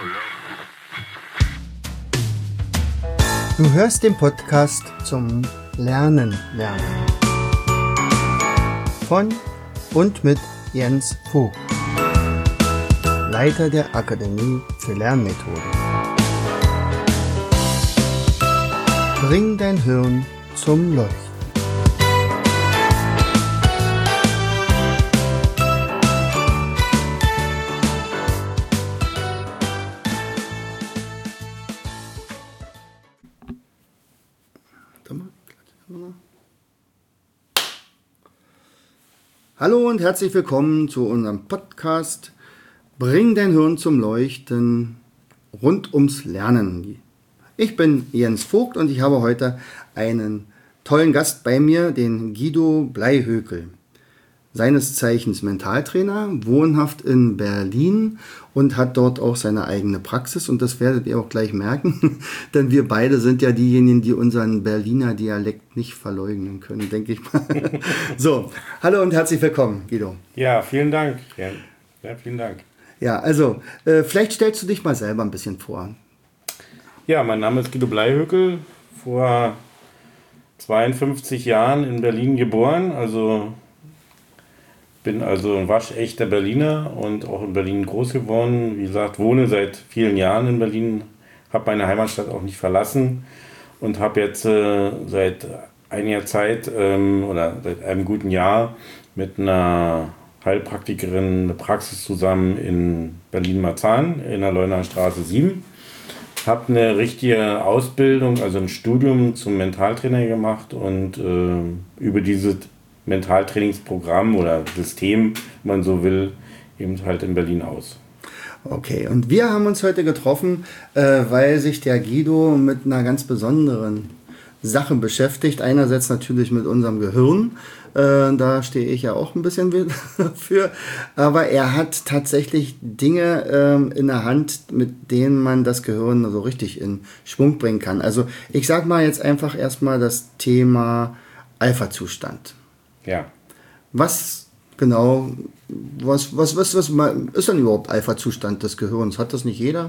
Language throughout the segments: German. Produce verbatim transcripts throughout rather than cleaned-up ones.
Du hörst den Podcast zum Lernen lernen. Von und mit Jens Vogt, Leiter der Akademie für Lernmethoden. Bring dein Hirn zum Leuchten. Hallo und herzlich willkommen zu unserem Podcast Bring dein Hirn zum Leuchten rund ums Lernen. Ich bin Jens Vogt und ich habe heute einen tollen Gast bei mir, den Guido Bleihökel. Seines Zeichens Mentaltrainer, wohnhaft in Berlin und hat dort auch seine eigene Praxis. Und das werdet ihr auch gleich merken, denn wir beide sind ja diejenigen, die unseren Berliner Dialekt nicht verleugnen können, denke ich mal. So, hallo und herzlich willkommen, Guido. Ja, vielen Dank. Ja, ja vielen Dank. Ja, also, äh, vielleicht stellst du dich mal selber ein bisschen vor. Ja, mein Name ist Guido Bleihökel, vor zweiundfünfzig Jahren in Berlin geboren, also bin also ein waschechter Berliner und auch in Berlin groß geworden. Wie gesagt, wohne seit vielen Jahren in Berlin, habe meine Heimatstadt auch nicht verlassen und habe jetzt äh, seit einiger Zeit ähm, oder seit einem guten Jahr mit einer Heilpraktikerin eine Praxis zusammen in Berlin-Marzahn in der Leunaer Straße sieben. Habe eine richtige Ausbildung, also ein Studium zum Mentaltrainer gemacht und äh, über dieses Mentaltrainingsprogramm oder System, wenn man so will, eben halt in Berlin aus. Okay, und wir haben uns heute getroffen, äh, weil sich der Guido mit einer ganz besonderen Sache beschäftigt. Einerseits natürlich mit unserem Gehirn, äh, da stehe ich ja auch ein bisschen für, aber er hat tatsächlich Dinge äh, in der Hand, mit denen man das Gehirn so richtig in Schwung bringen kann. Also ich sag mal jetzt einfach erstmal das Thema Alpha-Zustand. Ja. Was genau, was, was, was, was ist denn überhaupt Alpha-Zustand des Gehirns? Hat das nicht jeder?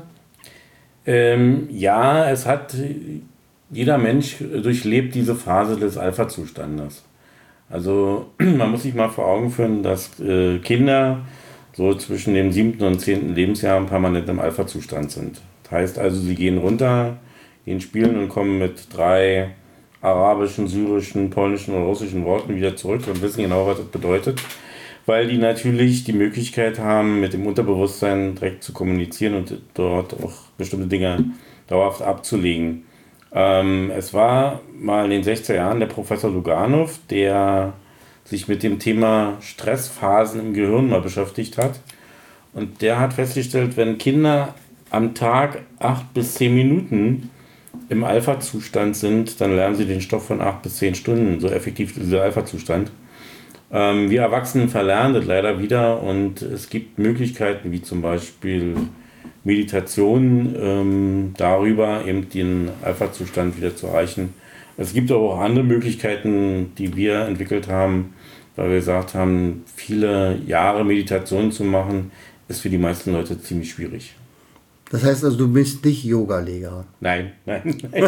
Ähm, ja, es hat, jeder Mensch durchlebt diese Phase des Alpha-Zustandes. Also man muss sich mal vor Augen führen, dass äh, Kinder so zwischen dem siebten und zehnten Lebensjahr permanent im Alpha-Zustand sind. Das heißt also, sie gehen runter, gehen spielen und kommen mit drei arabischen, syrischen, polnischen oder russischen Worten wieder zurück und wissen genau, was das bedeutet, weil die natürlich die Möglichkeit haben, mit dem Unterbewusstsein direkt zu kommunizieren und dort auch bestimmte Dinge dauerhaft abzulegen. Ähm, es war mal in den sechziger Jahren der Professor Luganov, der sich mit dem Thema Stressphasen im Gehirn mal beschäftigt hat, und der hat festgestellt, wenn Kinder am Tag acht bis zehn Minuten im Alpha-Zustand sind, dann lernen sie den Stoff von acht bis zehn Stunden. So effektiv ist dieser Alpha-Zustand. Ähm, wir Erwachsenen verlernen das leider wieder, und es gibt Möglichkeiten wie zum Beispiel Meditation, ähm, darüber eben den Alpha-Zustand wieder zu erreichen. Es gibt aber auch andere Möglichkeiten, die wir entwickelt haben, weil wir gesagt haben, viele Jahre Meditation zu machen, ist für die meisten Leute ziemlich schwierig. Das heißt also, du bist nicht Yoga-Lehrer? Nein, nein, nein.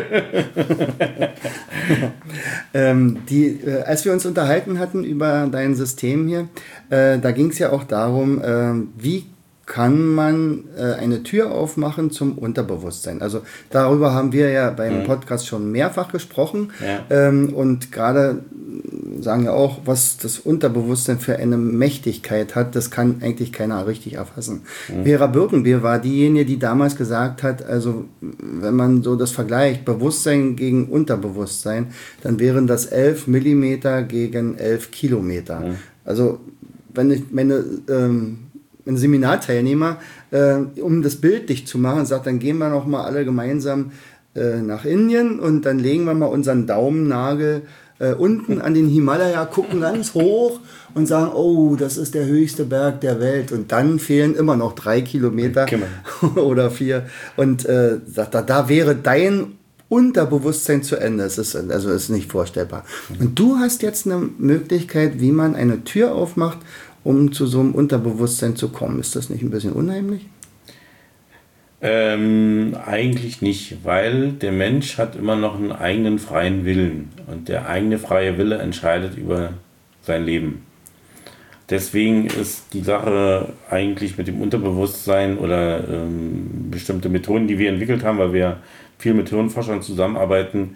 ähm, die, äh, als wir uns unterhalten hatten über dein System hier, äh, da ging es ja auch darum, äh, wie kann man äh, eine Tür aufmachen zum Unterbewusstsein. Also darüber haben wir ja beim mhm. Podcast schon mehrfach gesprochen. Ja. Ähm, und gerade sagen ja auch, was das Unterbewusstsein für eine Mächtigkeit hat, das kann eigentlich keiner richtig erfassen. Mhm. Vera Birkenbier war diejenige, die damals gesagt hat, also wenn man so das vergleicht, Bewusstsein gegen Unterbewusstsein, dann wären das elf Millimeter gegen elf Kilometer. Mhm. Also wenn ich meine ähm, ein Seminarteilnehmer, äh, um das bildlich zu machen, sagt, dann gehen wir noch mal alle gemeinsam äh, nach Indien und dann legen wir mal unseren Daumennagel äh, unten an den Himalaya, gucken ganz hoch und sagen, oh, das ist der höchste Berg der Welt. Und dann fehlen immer noch drei Kilometer oder vier. Und äh, da, da wäre dein Unterbewusstsein zu Ende. Es ist, also ist nicht vorstellbar. Und du hast jetzt eine Möglichkeit, wie man eine Tür aufmacht, um zu so einem Unterbewusstsein zu kommen. Ist das nicht ein bisschen unheimlich? Ähm, eigentlich nicht, weil der Mensch hat immer noch einen eigenen freien Willen und der eigene freie Wille entscheidet über sein Leben. Deswegen ist die Sache eigentlich mit dem Unterbewusstsein oder ähm, bestimmte Methoden, die wir entwickelt haben, weil wir viel mit Hirnforschern zusammenarbeiten,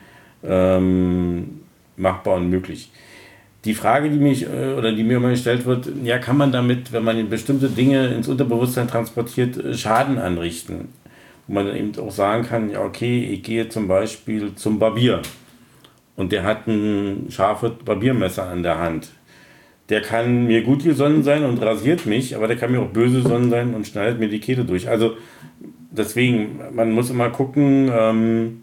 ähm, machbar und möglich. Die Frage, die mich äh, oder die mir immer gestellt wird, ja, kann man damit, wenn man bestimmte Dinge ins Unterbewusstsein transportiert, Schaden anrichten? Wo man dann eben auch sagen kann, ja, okay, ich gehe zum Beispiel zum Barbier und der hat ein scharfes Barbiermesser an der Hand. Der kann mir gut gesonnen sein und rasiert mich, aber der kann mir auch böse gesonnen sein und schneidet mir die Kehle durch. Also deswegen, man muss immer gucken, ähm,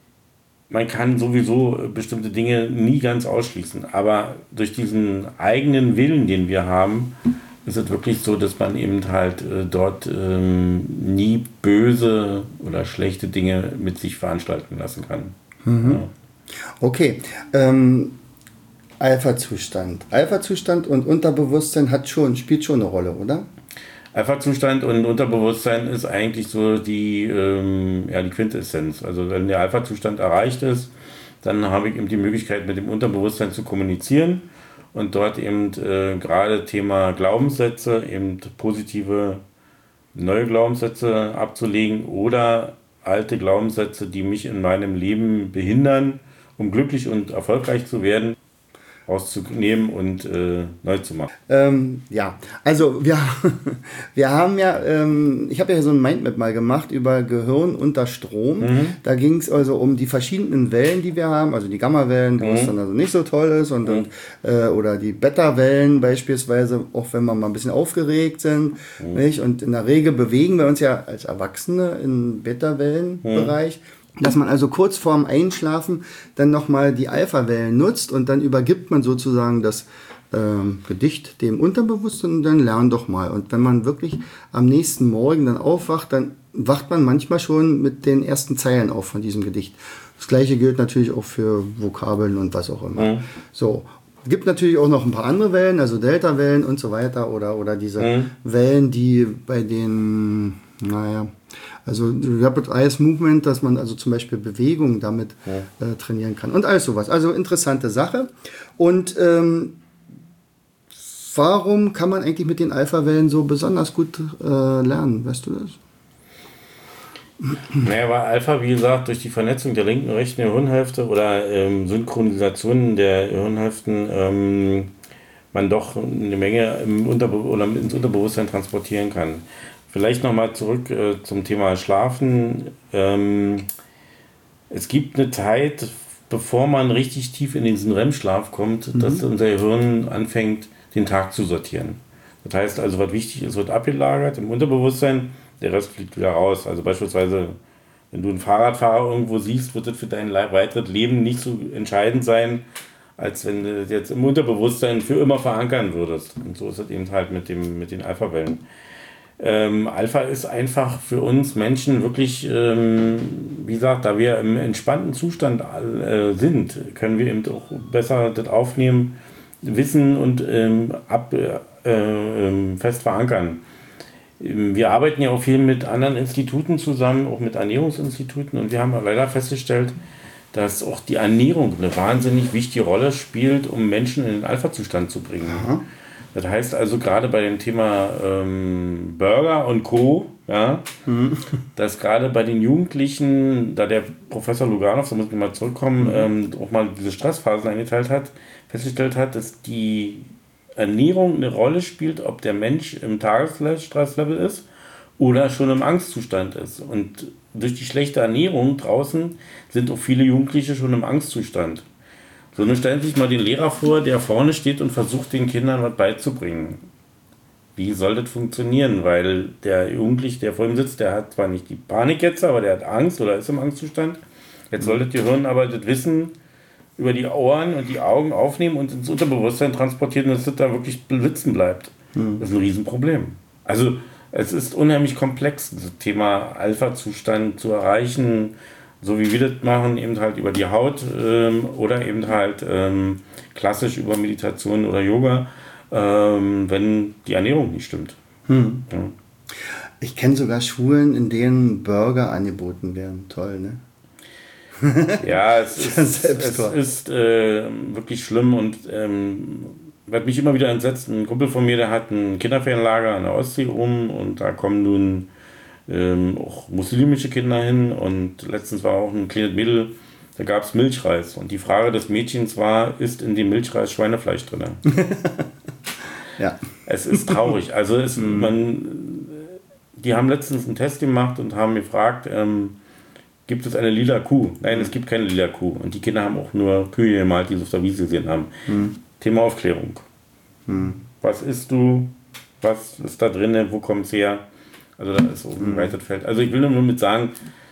man kann sowieso bestimmte Dinge nie ganz ausschließen, aber durch diesen eigenen Willen, den wir haben, ist es wirklich so, dass man eben halt äh, dort ähm, nie böse oder schlechte Dinge mit sich veranstalten lassen kann. Mhm. Ja. Okay, ähm, Alpha-Zustand. Alpha-Zustand und Unterbewusstsein hat schon, spielt schon eine Rolle, oder? Alpha-Zustand und Unterbewusstsein ist eigentlich so die, ähm, ja, die Quintessenz. Also wenn der Alpha-Zustand erreicht ist, dann habe ich eben die Möglichkeit, mit dem Unterbewusstsein zu kommunizieren und dort eben äh, gerade Thema Glaubenssätze, eben positive neue Glaubenssätze abzulegen oder alte Glaubenssätze, die mich in meinem Leben behindern, um glücklich und erfolgreich zu werden, rauszunehmen und äh, neu zu machen. Ähm, ja, also wir, wir haben ja, ähm, ich habe ja so ein Mindmap mal gemacht über Gehirn unter Strom. Mhm. Da ging es also um die verschiedenen Wellen, die wir haben, also die Gamma-Wellen, wo mhm. es dann also nicht so toll ist und, mhm. und äh, oder die Beta-Wellen beispielsweise, auch wenn wir mal ein bisschen aufgeregt sind. Mhm. Nicht? Und in der Regel bewegen wir uns ja als Erwachsene im Beta-Wellen-Bereich. Mhm. Dass man also kurz vorm Einschlafen dann nochmal die Alpha-Wellen nutzt und dann übergibt man sozusagen das ähm, Gedicht dem Unterbewusstsein und dann lern doch mal. Und wenn man wirklich am nächsten Morgen dann aufwacht, dann wacht man manchmal schon mit den ersten Zeilen auf von diesem Gedicht. Das gleiche gilt natürlich auch für Vokabeln und was auch immer. Mhm. So. Es gibt natürlich auch noch ein paar andere Wellen, also Delta-Wellen und so weiter oder, oder diese mhm. Wellen, die bei den, naja, also Rapid Eyes Movement, dass man also zum Beispiel Bewegung damit ja. äh, trainieren kann und alles sowas. Also interessante Sache. Und ähm, warum kann man eigentlich mit den Alpha-Wellen so besonders gut äh, lernen? Weißt du das? Naja, weil Alpha, wie gesagt, durch die Vernetzung der linken und rechten Hirnhälfte oder ähm, Synchronisation der Hirnhälften ähm, man doch eine Menge im Unterbe- oder ins Unterbewusstsein transportieren kann. Vielleicht nochmal zurück äh, zum Thema Schlafen. Ähm, es gibt eine Zeit, bevor man richtig tief in diesen R E M-Schlaf kommt, mhm. dass unser Hirn anfängt, den Tag zu sortieren. Das heißt also, was wichtig ist, wird abgelagert im Unterbewusstsein, der Rest fliegt wieder raus. Also beispielsweise, wenn du einen Fahrradfahrer irgendwo siehst, wird das für dein weiteres Leben nicht so entscheidend sein, als wenn du das jetzt im Unterbewusstsein für immer verankern würdest. Und so ist es eben halt mit, dem, mit den Alpha-Wellen. Ähm, Alpha ist einfach für uns Menschen wirklich, ähm, wie gesagt, da wir im entspannten Zustand äh, sind, können wir eben auch besser das aufnehmen, wissen und ähm, ab, äh, äh, fest verankern. Wir arbeiten ja auch viel mit anderen Instituten zusammen, auch mit Ernährungsinstituten, und wir haben leider festgestellt, dass auch die Ernährung eine wahnsinnig wichtige Rolle spielt, um Menschen in den Alpha-Zustand zu bringen. Aha. Das heißt also gerade bei dem Thema ähm, Burger und Co., ja, mhm. dass gerade bei den Jugendlichen, da der Professor Luganov, da muss ich mal zurückkommen, mhm. ähm, auch mal diese Stressphasen eingeteilt hat, festgestellt hat, dass die Ernährung eine Rolle spielt, ob der Mensch im Tagesstresslevel ist oder schon im Angstzustand ist. Und durch die schlechte Ernährung draußen sind auch viele Jugendliche schon im Angstzustand. So, nun stellen Sie sich mal den Lehrer vor, der vorne steht und versucht, den Kindern was beizubringen. Wie soll das funktionieren? Weil der Jugendliche, der vor ihm sitzt, der hat zwar nicht die Panik jetzt, aber der hat Angst oder ist im Angstzustand. Jetzt soll das Gehirn aber das Wissen über die Ohren und die Augen aufnehmen und ins Unterbewusstsein transportieren, dass das da wirklich sitzen bleibt. Mhm. Das ist ein Riesenproblem. Also es ist unheimlich komplex, das Thema Alpha-Zustand zu erreichen, so wie wir das machen, eben halt über die Haut ähm, oder eben halt ähm, klassisch über Meditation oder Yoga, ähm, wenn die Ernährung nicht stimmt. Hm. Ja. Ich kenne sogar Schulen, in denen Burger angeboten werden. Toll, ne? Ja, es ist, es ist äh, wirklich schlimm und ähm, was mich immer wieder entsetzt, ein Kumpel von mir, der hat ein Kinderferienlager an der Ostsee rum und da kommen nun ähm, auch muslimische Kinder hin und letztens war auch ein kleines Mädel, da gab es Milchreis und die Frage des Mädchens war, ist in dem Milchreis Schweinefleisch drin? Ja. Es ist traurig, also es, man, die haben letztens einen Test gemacht und haben gefragt, ähm, gibt es eine lila Kuh? Nein, es gibt keine lila Kuh. Und die Kinder haben auch nur Kühe gemalt, die sie auf der Wiese gesehen haben. Hm. Thema Aufklärung. Hm. Was isst du? Was ist da drin? Wo kommt es her? Also da ist so ein hm. weites Feld. Also ich will nur mit sagen,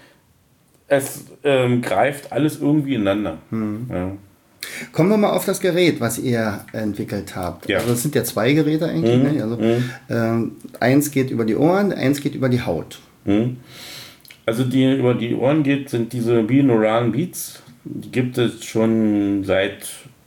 es ähm, greift alles irgendwie ineinander. Hm. Ja. Kommen wir mal auf das Gerät, was ihr entwickelt habt. Ja. Also es sind ja zwei Geräte eigentlich. Hm. Ne? Also, hm. ähm, eins geht über die Ohren, eins geht über die Haut. Hm. Also die über die Ohren geht, sind diese binauralen Beats. Die gibt es schon seit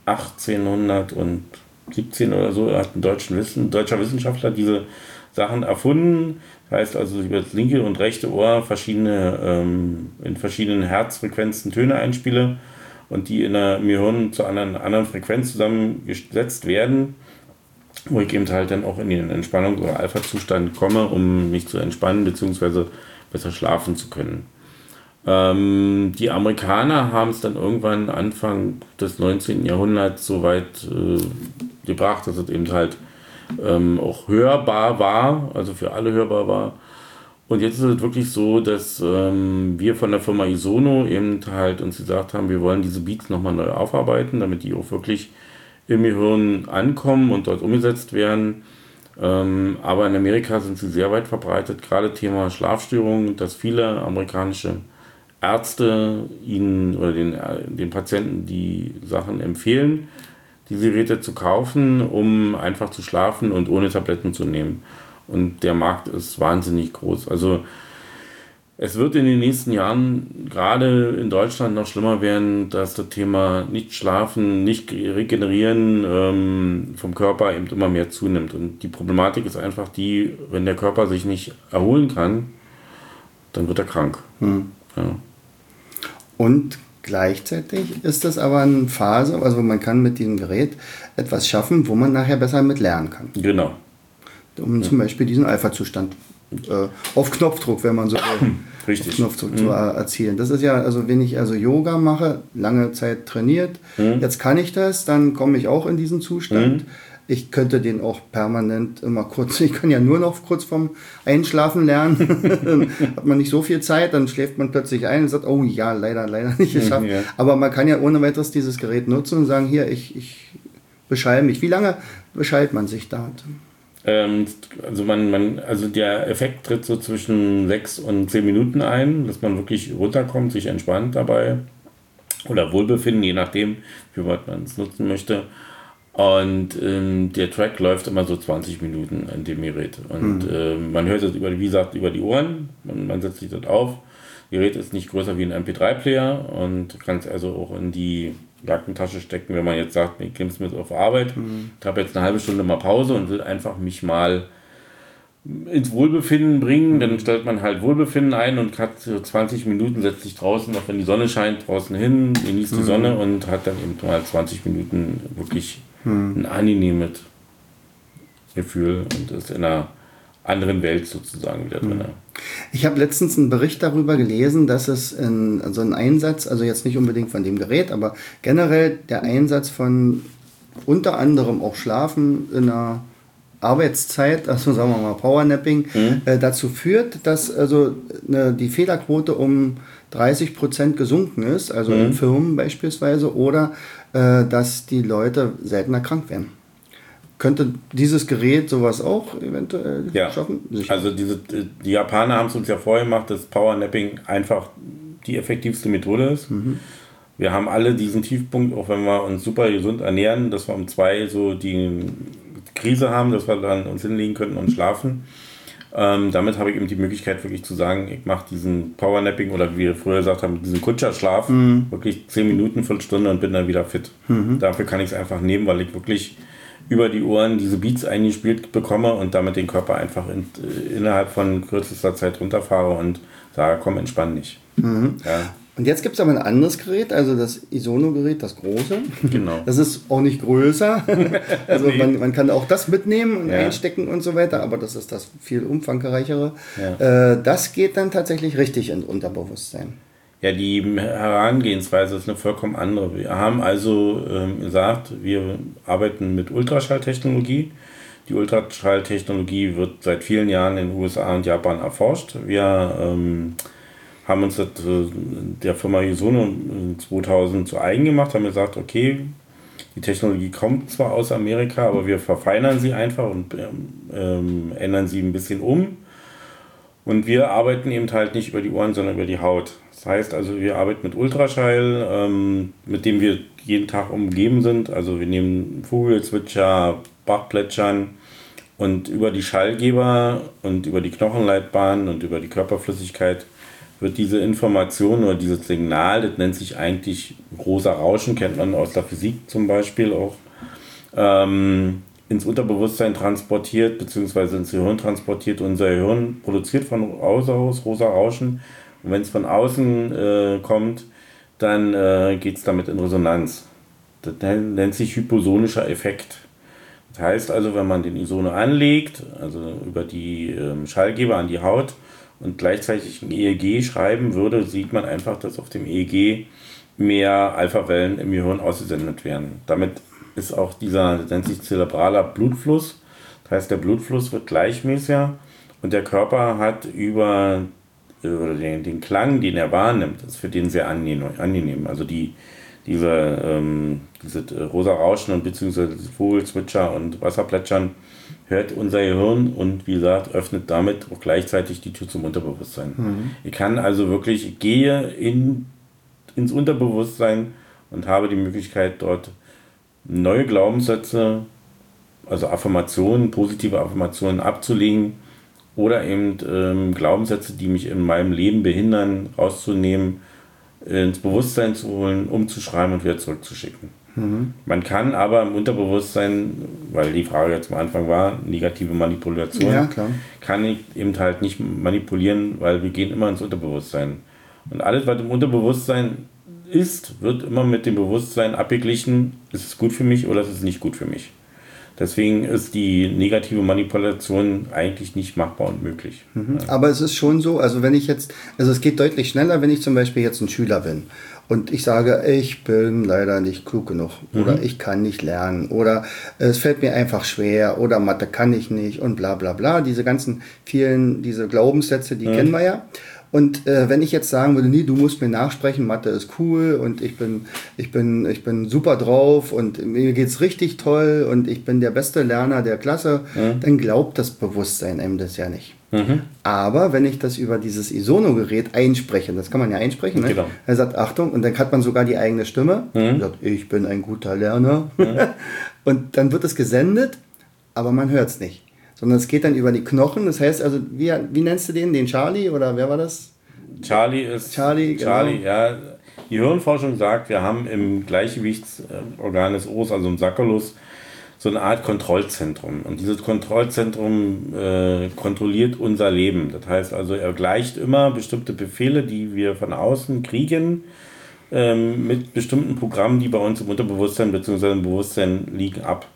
achtzehnhundertsiebzehn oder so. Hat ein deutscher, Wissen, deutscher Wissenschaftler diese Sachen erfunden. Das heißt also über das linke und rechte Ohr verschiedene, ähm, in verschiedenen Herzfrequenzen Töne einspiele und die in der im Gehirn zu einer anderen Frequenz zusammengesetzt werden, wo ich eben halt dann auch in den Entspannungs- oder Alpha-Zustand komme, um mich zu entspannen bzw. besser schlafen zu können. Ähm, die Amerikaner haben es dann irgendwann Anfang des neunzehnten Jahrhunderts so weit äh, gebracht, dass es eben halt ähm, auch hörbar war, also für alle hörbar war. Und jetzt ist es wirklich so, dass ähm, wir von der Firma Isono eben halt uns gesagt haben, wir wollen diese Beats nochmal neu aufarbeiten, damit die auch wirklich im Gehirn ankommen und dort umgesetzt werden. Ähm, aber in Amerika sind sie sehr weit verbreitet, gerade Thema Schlafstörungen, dass viele amerikanische Ärzte ihnen oder den, den Patienten die Sachen empfehlen, diese Geräte zu kaufen, um einfach zu schlafen und ohne Tabletten zu nehmen. Und der Markt ist wahnsinnig groß. Also es wird in den nächsten Jahren gerade in Deutschland noch schlimmer werden, dass das Thema nicht schlafen, nicht regenerieren ähm, vom Körper eben immer mehr zunimmt. Und die Problematik ist einfach die, wenn der Körper sich nicht erholen kann, dann wird er krank. Hm. Ja. Und gleichzeitig ist das aber eine Phase, also man kann mit diesem Gerät etwas schaffen, wo man nachher besser mit lernen kann. Genau. Um ja. zum Beispiel diesen Alpha-Zustand äh, auf Knopfdruck, wenn man so will, Richtig. auf Knopfdruck mhm. zu erzielen. Das ist ja, also wenn ich also Yoga mache, lange Zeit trainiert, mhm. jetzt kann ich das, dann komme ich auch in diesen Zustand. Mhm. Ich könnte den auch permanent immer kurz, ich kann ja nur noch kurz vorm Einschlafen lernen, dann hat man nicht so viel Zeit, dann schläft man plötzlich ein und sagt, oh ja, leider, leider nicht geschafft. Ja. Aber man kann ja ohne weiteres dieses Gerät nutzen und sagen, hier, ich, ich beschall mich. Wie lange beschallt man sich da? Ähm, also man, man, also der Effekt tritt so zwischen sechs und zehn Minuten ein, dass man wirklich runterkommt, sich entspannt dabei oder Wohlbefinden, je nachdem, wie weit man es nutzen möchte. Und ähm, der Track läuft immer so zwanzig Minuten an dem Gerät. Und mhm. äh, man hört es, über, wie gesagt, über die Ohren. Man, man setzt sich dort auf. Das Gerät ist nicht größer wie ein M P drei Player und kann es also auch in die Jackentasche stecken, wenn man jetzt sagt, ich nehme es mit auf Arbeit. Mhm. Ich habe jetzt eine halbe Stunde mal Pause und will einfach mich mal ins Wohlbefinden bringen. Dann stellt man halt Wohlbefinden ein und hat so zwanzig Minuten, setzt sich draußen, auch wenn die Sonne scheint, draußen hin, genießt die mhm. Sonne und hat dann eben mal zwanzig Minuten wirklich ein angenehmes Gefühl und ist in einer anderen Welt sozusagen wieder drin. Ich habe letztens einen Bericht darüber gelesen, dass es in, also ein Einsatz, also jetzt nicht unbedingt von dem Gerät, aber generell der Einsatz von unter anderem auch Schlafen in einer Arbeitszeit, also sagen wir mal Powernapping, mhm. äh, dazu führt, dass also eine, die Fehlerquote um dreißig Prozent gesunken ist, also mhm. in Firmen beispielsweise, oder äh, dass die Leute seltener krank werden. Könnte dieses Gerät sowas auch eventuell ja. schaffen? Sicher. Also diese, die Japaner haben es uns ja vorher gemacht, dass Powernapping einfach die effektivste Methode ist. Mhm. Wir haben alle diesen Tiefpunkt, auch wenn wir uns super gesund ernähren, dass wir um zwei so die Krise haben, dass wir dann uns hinlegen könnten und schlafen. Ähm, damit habe ich eben die Möglichkeit wirklich zu sagen, ich mache diesen Powernapping oder wie wir früher gesagt haben, diesen Kutscherschlaf, mhm. wirklich zehn Minuten, Viertelstunde und bin dann wieder fit. Mhm. Dafür kann ich es einfach nehmen, weil ich wirklich über die Ohren diese Beats eingespielt bekomme und damit den Körper einfach in, innerhalb von kürzester Zeit runterfahre und sage, komm, entspann dich. Mhm. Ja. Und jetzt gibt es aber ein anderes Gerät, also das Isono-Gerät, das große. Genau. Das ist auch nicht größer. Also nee. man, man kann auch das mitnehmen und ja. einstecken und so weiter, aber das ist das viel umfangreichere. Ja. Äh, das geht dann tatsächlich richtig ins Unterbewusstsein. Ja, die Herangehensweise ist eine vollkommen andere. Wir haben also ähm, gesagt, wir arbeiten mit Ultraschalltechnologie. Die Ultraschalltechnologie wird seit vielen Jahren in den U S A und Japan erforscht. Wir ähm, haben uns das, der Firma Isono zweitausend zu eigen gemacht, haben gesagt, okay, die Technologie kommt zwar aus Amerika, aber wir verfeinern sie einfach und ähm, ändern sie ein bisschen um. Und wir arbeiten eben halt nicht über die Ohren, sondern über die Haut. Das heißt also, wir arbeiten mit Ultraschall, ähm, mit dem wir jeden Tag umgeben sind. Also wir nehmen Vogelzwitscher, Bachplätschern und über die Schallgeber und über die Knochenleitbahn und über die Körperflüssigkeit wird diese Information oder dieses Signal, das nennt sich eigentlich rosa Rauschen, kennt man aus der Physik zum Beispiel auch, ähm, ins Unterbewusstsein transportiert, beziehungsweise ins Gehirn transportiert. Unser Gehirn produziert von außen aus rosa Rauschen und wenn es von außen äh, kommt, dann äh, geht es damit in Resonanz. Das nennt sich hyposonischer Effekt. Das heißt also, wenn man den Isono anlegt, also über die äh, Schallgeber an die Haut, und gleichzeitig ein E E G schreiben würde, sieht man einfach, dass auf dem E E G mehr Alpha-Wellen im Gehirn ausgesendet werden. Damit ist auch dieser, das nennt sich zerebraler Blutfluss, das heißt, der Blutfluss wird gleichmäßiger und der Körper hat über oder den, den Klang, den er wahrnimmt, ist für den sehr angenehm. Also die, diese, ähm, diese rosa Rauschen und beziehungsweise Vogelzwitscher und Wasserplätschern hört unser Gehirn und wie gesagt, öffnet damit auch gleichzeitig die Tür zum Unterbewusstsein. Mhm. Ich kann also wirklich, ich gehe in, ins Unterbewusstsein und habe die Möglichkeit, dort neue Glaubenssätze, also Affirmationen, positive Affirmationen abzulegen oder eben ähm, Glaubenssätze, die mich in meinem Leben behindern, rauszunehmen, ins Bewusstsein zu holen, umzuschreiben und wieder zurückzuschicken. Mhm. Man kann aber im Unterbewusstsein, weil die Frage jetzt am Anfang war, negative Manipulation, ja, klar. kann ich eben halt nicht manipulieren, weil wir gehen immer ins Unterbewusstsein. Und alles, was im Unterbewusstsein ist, wird immer mit dem Bewusstsein abgeglichen, ist es gut für mich oder ist es nicht gut für mich. Deswegen ist die negative Manipulation eigentlich nicht machbar und möglich. Mhm. Ja. Aber es ist schon so, also wenn ich jetzt, also es geht deutlich schneller, wenn ich zum Beispiel jetzt ein Schüler bin und ich sage, ich bin leider nicht klug genug oder mhm. ich kann nicht lernen oder es fällt mir einfach schwer oder Mathe kann ich nicht und bla bla bla. Diese ganzen vielen, diese Glaubenssätze, die mhm. kennen wir ja. Und äh, wenn ich jetzt sagen würde, nee, du musst mir nachsprechen, Mathe ist cool und ich bin, ich bin, ich bin super drauf und mir geht's richtig toll und ich bin der beste Lerner der Klasse, mhm. dann glaubt das Bewusstsein einem das ja nicht. Mhm. Aber wenn ich das über dieses Isono-Gerät einspreche, das kann man ja einsprechen, ne? Genau. Er sagt, Achtung, und dann hat man sogar die eigene Stimme, mhm. und sagt, ich bin ein guter Lerner. Mhm. Und dann wird es gesendet, aber man hört es nicht. Sondern es geht dann über die Knochen. Das heißt also, wie, wie nennst du den? Den Charlie oder wer war das? Charlie ist. Charlie, Charlie, genau. ja. Die Hirnforschung sagt, wir haben im Gleichgewichtsorgan des Ohrs, also im Sacculus, so eine Art Kontrollzentrum. Und dieses Kontrollzentrum äh, kontrolliert unser Leben. Das heißt also, er gleicht immer bestimmte Befehle, die wir von außen kriegen, ähm, mit bestimmten Programmen, die bei uns im Unterbewusstsein bzw. im Bewusstsein liegen, ab.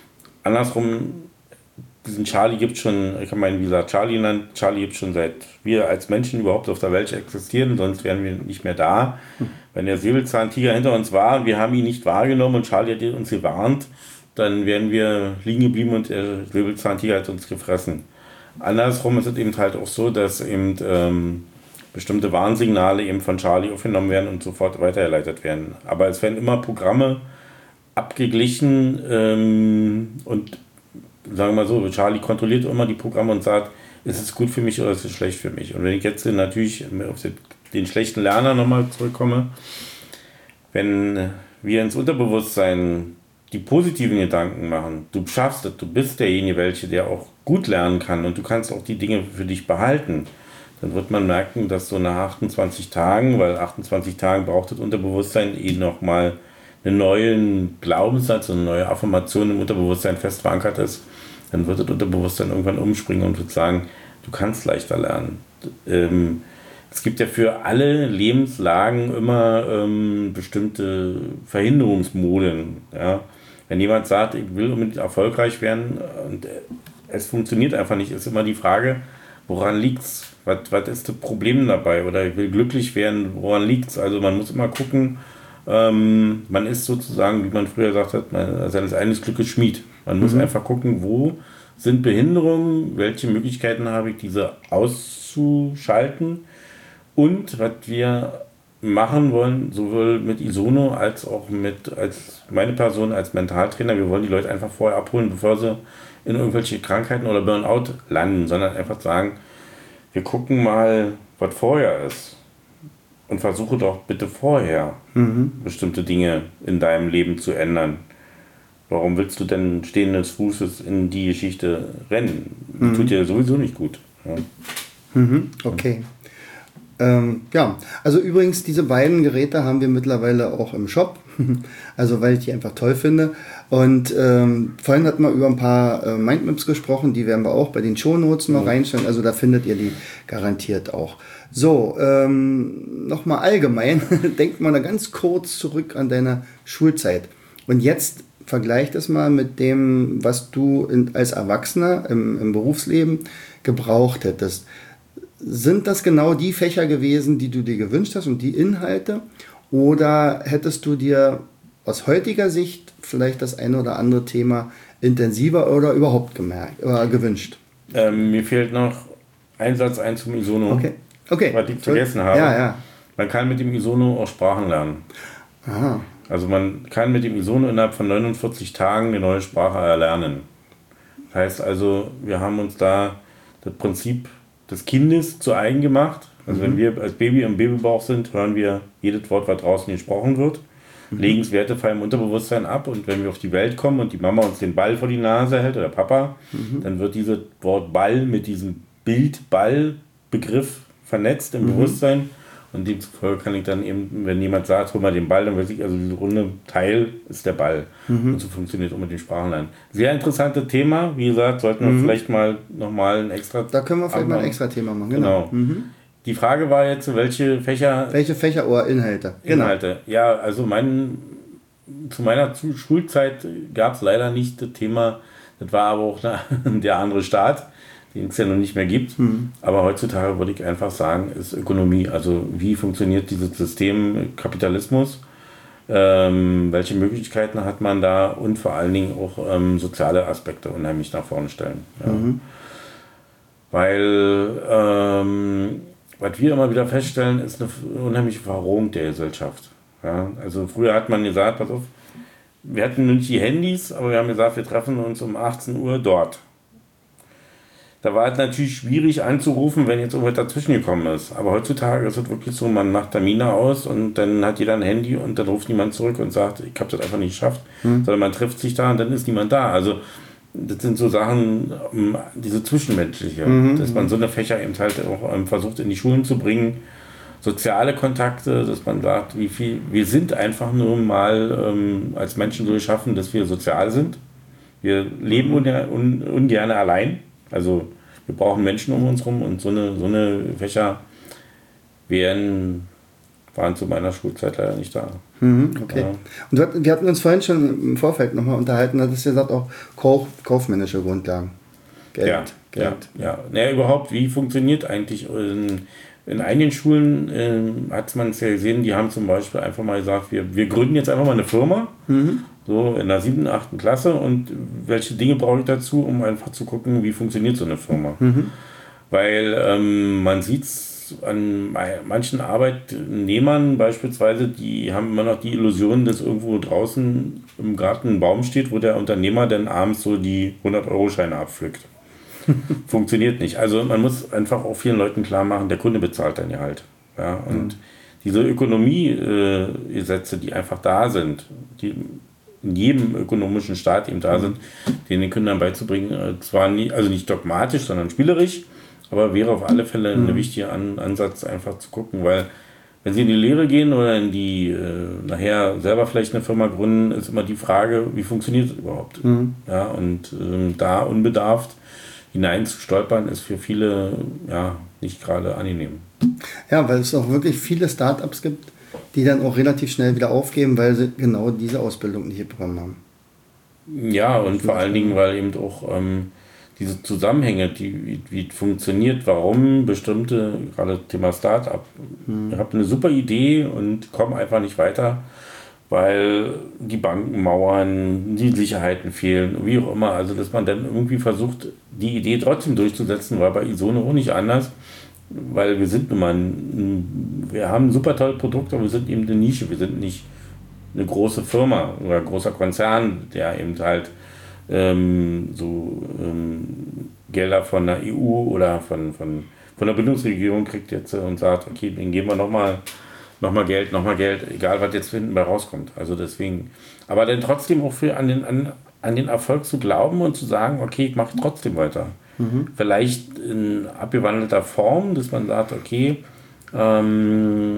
Andersrum, diesen Charlie gibt es schon, ich habe meinen, wie gesagt, Charlie genannt, Charlie gibt es schon seit wir als Menschen überhaupt auf der Welt existieren, sonst wären wir nicht mehr da. Hm. Wenn der Säbelzahntiger hinter uns war und wir haben ihn nicht wahrgenommen und Charlie hat uns gewarnt, dann wären wir liegen geblieben und der Säbelzahntiger hat uns gefressen. Andersrum ist es eben halt auch so, dass eben ähm, bestimmte Warnsignale eben von Charlie aufgenommen werden und sofort weitergeleitet werden. Aber es werden immer Programme abgeglichen ähm, und sagen wir mal so, Charlie kontrolliert immer die Programme und sagt, ist es gut für mich oder ist es schlecht für mich. Und wenn ich jetzt natürlich auf den schlechten Lerner nochmal zurückkomme, wenn wir ins Unterbewusstsein die positiven Gedanken machen, du schaffst es, du bist derjenige, welche, der auch gut lernen kann und du kannst auch die Dinge für dich behalten, dann wird man merken, dass so nach achtundzwanzig Tagen, weil achtundzwanzig Tagen braucht das Unterbewusstsein eh nochmal einen neuen Glaubenssatz, eine neue Affirmation im Unterbewusstsein fest verankert ist, dann wird das Unterbewusstsein irgendwann umspringen und wird sagen, du kannst leichter lernen. Ähm, es gibt ja für alle Lebenslagen immer ähm, bestimmte Verhinderungsmoden. Ja? Wenn jemand sagt, ich will unbedingt erfolgreich werden und es funktioniert einfach nicht, ist immer die Frage, woran liegt es? Was, was ist das Problem dabei? Oder ich will glücklich werden, woran liegt es? Also man muss immer gucken, ähm, man ist sozusagen, wie man früher gesagt hat, man, seines eines Glückes Schmied. Man muss mhm. einfach gucken, wo sind Behinderungen, welche Möglichkeiten habe ich, diese auszuschalten und was wir machen wollen, sowohl mit Isono als auch mit als meine Person als Mentaltrainer, wir wollen die Leute einfach vorher abholen, bevor sie in irgendwelche Krankheiten oder Burnout landen, sondern einfach sagen, wir gucken mal, was vorher ist und versuche doch bitte vorher mhm. bestimmte Dinge in deinem Leben zu ändern. Warum willst du denn stehendes Fußes in die Geschichte rennen? Mhm. Tut dir sowieso nicht gut. Ja. Mhm. Okay. Ähm, ja, also übrigens, diese beiden Geräte haben wir mittlerweile auch im Shop, also weil ich die einfach toll finde. Und ähm, vorhin hatten wir über ein paar äh, Mindmaps gesprochen, die werden wir auch bei den Shownotes noch mhm. reinstellen, also da findet ihr die garantiert auch. So, ähm, nochmal allgemein, denkt mal ganz kurz zurück an deine Schulzeit. Und jetzt vergleicht es mal mit dem, was du in, als Erwachsener im, im Berufsleben gebraucht hättest. Sind das genau die Fächer gewesen, die du dir gewünscht hast und die Inhalte? Oder hättest du dir aus heutiger Sicht vielleicht das eine oder andere Thema intensiver oder überhaupt gemerkt, äh, gewünscht? Ähm, mir fehlt noch ein Satz ein zum Isono, okay. Okay. was ich vergessen habe. Ja, ja. Man kann mit dem Isono auch Sprachen lernen. Aha. Also man kann mit dem Isono innerhalb von neunundvierzig Tagen eine neue Sprache erlernen. Das heißt also, wir haben uns da das Prinzip des Kindes zu eigen gemacht. Also mhm. wenn wir als Baby im Babybauch sind, hören wir jedes Wort, was draußen gesprochen wird, mhm. legen es wertefrei im Unterbewusstsein ab und wenn wir auf die Welt kommen und die Mama uns den Ball vor die Nase hält oder Papa, mhm. dann wird dieses Wort Ball mit diesem Bild-Ball-Begriff vernetzt im mhm. Bewusstsein und demzufolge kann ich dann eben, wenn jemand sagt, hol mal den Ball, dann weiß ich, also dieser runde Teil ist der Ball. Mhm. Und so funktioniert auch mit den Sprachenlernen. Sehr interessantes Thema, wie gesagt, sollten wir mhm. vielleicht mal nochmal ein extra... Da können wir vielleicht mal ein extra Thema machen, genau. genau. Mhm. Die Frage war jetzt, welche Fächer... Welche Fächer oder Inhalte? Inhalte, genau. Ja, also mein, zu meiner Schulzeit gab es leider nicht das Thema, das war aber auch eine, der andere Staat, den es ja noch nicht mehr gibt. Mhm. Aber heutzutage würde ich einfach sagen, ist Ökonomie. Also wie funktioniert dieses System Kapitalismus? Ähm, welche Möglichkeiten hat man da? Und vor allen Dingen auch ähm, soziale Aspekte unheimlich nach vorne stellen. Ja. Mhm. Weil ähm, was wir immer wieder feststellen, ist eine unheimliche Verrohung der Gesellschaft. Ja. Also früher hat man gesagt, pass auf, wir hatten nicht die Handys, aber wir haben gesagt, wir treffen uns um achtzehn Uhr dort. Da war es natürlich schwierig anzurufen, wenn jetzt irgendwas dazwischen gekommen ist. Aber heutzutage ist es wirklich so, man macht Termine aus und dann hat jeder ein Handy und dann ruft niemand zurück und sagt, ich habe das einfach nicht geschafft. Hm. Sondern man trifft sich da und dann ist niemand da. Also das sind so Sachen, diese zwischenmenschliche, mhm. dass man so eine Fächer eben halt auch versucht in die Schulen zu bringen. Soziale Kontakte, dass man sagt, wie viel, wir sind einfach nur mal ähm, als Menschen so geschaffen, dass wir sozial sind. Wir leben ungern, un, ungern allein. Also wir brauchen Menschen um uns rum und so eine, so eine Fächer wären, waren zu meiner Schulzeit leider nicht da. Mhm, okay. Ja. Und wir hatten uns vorhin schon im Vorfeld nochmal unterhalten, hat es gesagt auch Kauf, kaufmännische Grundlagen. Geld. Ja, Geld. Ja, ja. Naja, überhaupt, wie funktioniert eigentlich in, in einigen Schulen äh, hat man es ja gesehen, die haben zum Beispiel einfach mal gesagt, wir, wir gründen jetzt einfach mal eine Firma. Mhm. So in der siebten, achten Klasse und welche Dinge brauche ich dazu, um einfach zu gucken, wie funktioniert so eine Firma. Mhm. Weil ähm, man sieht es an manchen Arbeitnehmern beispielsweise, die haben immer noch die Illusion, dass irgendwo draußen im Garten ein Baum steht, wo der Unternehmer dann abends so die hundert-Euro-Scheine abpflückt. Funktioniert nicht. Also man muss einfach auch vielen Leuten klar machen, der Kunde bezahlt dann ja halt. Ja, und mhm. diese Ökonomiegesetze, die einfach da sind, die in jedem ökonomischen Staat eben da sind, denen den Kindern beizubringen, zwar nie, also nicht dogmatisch, sondern spielerisch, aber wäre auf alle Fälle ein wichtiger An- Ansatz, einfach zu gucken, weil wenn sie in die Lehre gehen oder in die, äh, nachher selber vielleicht eine Firma gründen, ist immer die Frage, wie funktioniert das überhaupt? Mhm. Ja, und ähm, da unbedarft hineinzustolpern, ist für viele ja nicht gerade angenehm. Ja, weil es auch wirklich viele Startups gibt, die dann auch relativ schnell wieder aufgeben, weil sie genau diese Ausbildung nicht bekommen haben. Ja, und vor allen Dingen, weil eben auch ähm, diese Zusammenhänge, die, wie, wie funktioniert, warum bestimmte, gerade Thema Startup, hm. ich habe eine super Idee und komme einfach nicht weiter, weil die Banken mauern, die Sicherheiten fehlen, wie auch immer. Also, dass man dann irgendwie versucht, die Idee trotzdem durchzusetzen, war bei Isone auch nicht anders, weil wir sind nun mal, ein, wir haben ein super tolles Produkt, aber wir sind eben eine Nische, wir sind nicht eine große Firma oder ein großer Konzern, der eben halt ähm, so ähm, Gelder von der E U oder von, von, von der Bundesregierung kriegt jetzt und sagt, okay, dann geben wir nochmal noch mal Geld, nochmal Geld, egal was jetzt hinten bei rauskommt. Also deswegen, aber dann trotzdem auch für an den, an, an den Erfolg zu glauben und zu sagen, okay, ich mache trotzdem weiter. Mhm. Vielleicht in abgewandelter Form, dass man sagt, okay, ähm,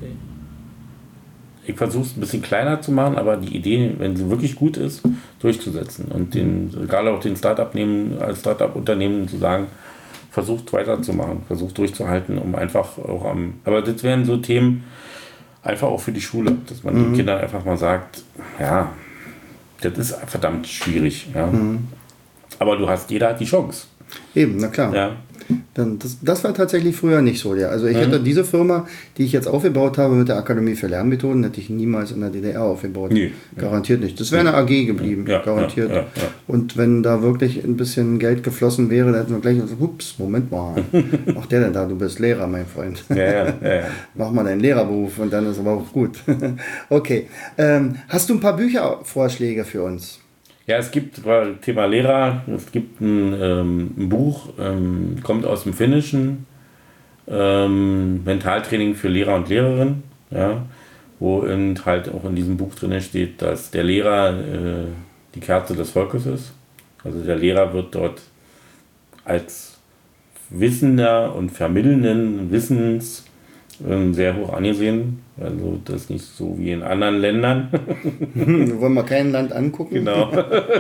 ich versuche es ein bisschen kleiner zu machen, aber die Idee, wenn sie wirklich gut ist, durchzusetzen und den, gerade auch den Startup nehmen, als Startup-Unternehmen zu sagen, versucht weiterzumachen, versucht durchzuhalten, um einfach auch am, aber das wären so Themen einfach auch für die Schule, dass man mhm. den Kindern einfach mal sagt, ja, das ist verdammt schwierig, ja. Mhm. Aber du hast, jeder hat die Chance. Eben, na klar. Ja. Dann, das, das war tatsächlich früher nicht so. Ja. Also ich mhm. hätte diese Firma, die ich jetzt aufgebaut habe mit der Akademie für Lernmethoden, hätte ich niemals in der D D R aufgebaut. Nee. Garantiert nicht. Das wäre eine A G geblieben, ja, garantiert. Ja, ja, ja. Und wenn da wirklich ein bisschen Geld geflossen wäre, dann hätten wir gleich gesagt, ups, Moment mal, mach der denn da, du bist Lehrer, mein Freund. Ja, ja, ja, ja. Mach mal deinen Lehrerberuf und dann ist aber auch gut. Okay. Ähm, hast du ein paar Büchervorschläge für uns? Ja, es gibt, Thema Lehrer, es gibt ein, ähm, ein Buch, ähm, kommt aus dem Finnischen, ähm, Mentaltraining für Lehrer und Lehrerinnen, ja, wo in, halt auch in diesem Buch drin steht, dass der Lehrer äh, die Kerze des Volkes ist. Also der Lehrer wird dort als wissender und vermittelnden Wissens sehr hoch angesehen, also das nicht so wie in anderen Ländern. Wir wollen mal kein Land angucken. Genau.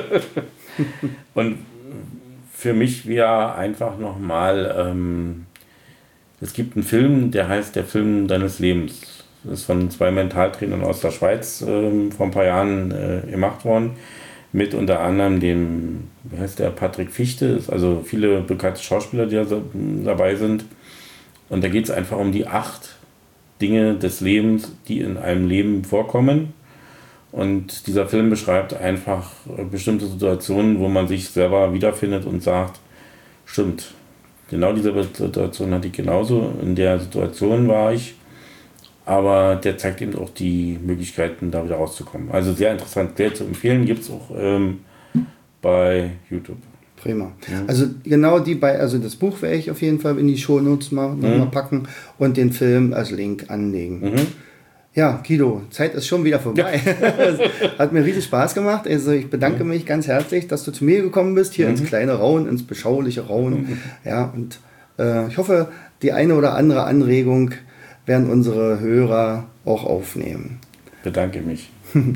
Und für mich wäre einfach nochmal, ähm, es gibt einen Film, der heißt Der Film deines Lebens. Das ist von zwei Mentaltrainern aus der Schweiz ähm, vor ein paar Jahren äh, gemacht worden, mit unter anderem dem, wie heißt der, Patrick Fichte, also viele bekannte Schauspieler, die da dabei sind. Und da geht es einfach um die acht Dinge des Lebens, die in einem Leben vorkommen. Und dieser Film beschreibt einfach bestimmte Situationen, wo man sich selber wiederfindet und sagt, stimmt, genau diese Situation hatte ich genauso, in der Situation war ich. Aber der zeigt eben auch die Möglichkeiten, da wieder rauszukommen. Also sehr interessant, sehr zu empfehlen, gibt es auch ähm, bei YouTube. Prima. Ja. Also genau die bei, also das Buch werde ich auf jeden Fall in die Shownotes mal, mhm. noch mal packen und den Film als Link anlegen. Mhm. Ja, Guido, Zeit ist schon wieder vorbei. Ja. Hat mir riesig Spaß gemacht. Also ich bedanke mhm. mich ganz herzlich, dass du zu mir gekommen bist, hier mhm. ins kleine Rauen, ins beschauliche Rauen. Mhm. Ja, und äh, ich hoffe, die eine oder andere Anregung werden unsere Hörer auch aufnehmen. Bedanke mich.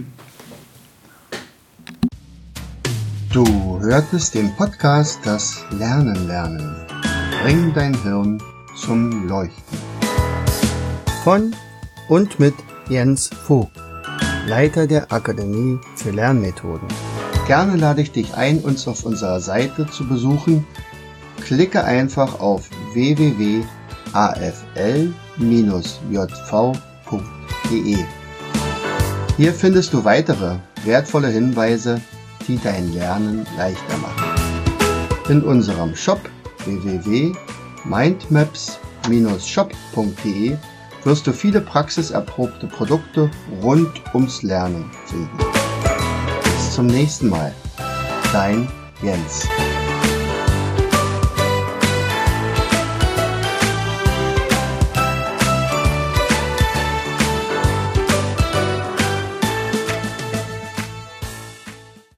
Du hörtest den Podcast Das Lernen lernen. Bring dein Hirn zum Leuchten. Von und mit Jens Vogt, Leiter der Akademie für Lernmethoden. Gerne lade ich dich ein, uns auf unserer Seite zu besuchen. Klicke einfach auf w w w punkt a f l j v punkt d e. Hier findest du weitere wertvolle Hinweise, die dein Lernen leichter machen. In unserem Shop w w w punkt mindmaps Bindestrich shop punkt d e wirst du viele praxiserprobte Produkte rund ums Lernen finden. Bis zum nächsten Mal. Dein Jens.